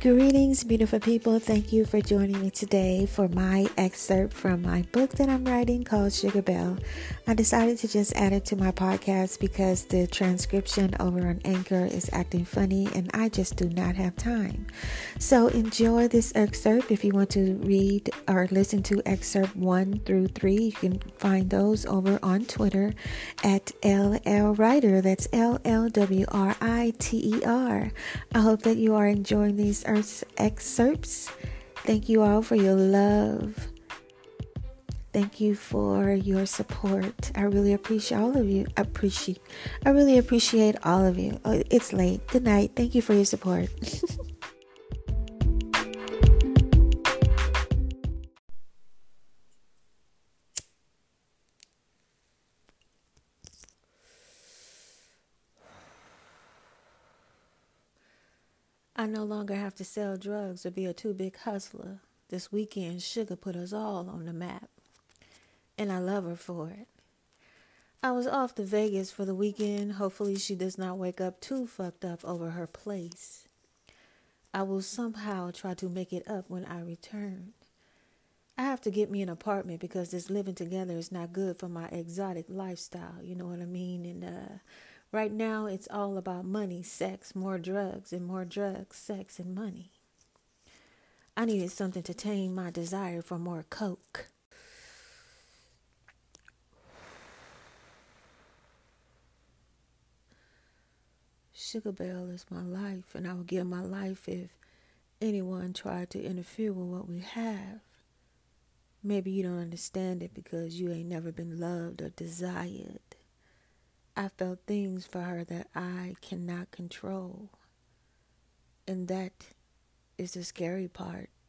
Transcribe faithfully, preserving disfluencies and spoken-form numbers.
Greetings, beautiful people. Thank you for joining me today for my excerpt from my book that I'm writing called Sugar Belle. I decided to just add it to my podcast because the transcription over on Anchor is acting funny and I just do not have time. So enjoy this excerpt. If you want to read or listen to excerpt one through three, you can find those over on Twitter at L L Writer. That's L L W R I T E R. I hope that you are enjoying these excerpts. Thank you all for your love. Thank you for your support. I really appreciate all of you. Appreciate. I really appreciate all of you. Oh, it's late. Good night. Thank you for your support. I no longer have to sell drugs or be a too big hustler. This weekend, Sugar put us all on the map, and I love her for it. I was off to Vegas for the weekend. Hopefully she does not wake up too fucked up over her place. I will somehow try to make it up when I return. I have to get me an apartment because this living together is not good for my exotic lifestyle. You know what I mean? And uh, right now it's all about money, sex, more drugs, and more drugs, sex, and money. I needed something to tame my desire for more coke. Sugar Belle is my life, and I would give my life if anyone tried to interfere with what we have. Maybe you don't understand it because you ain't never been loved or desired. I felt things for her that I cannot control. And that is the scary part.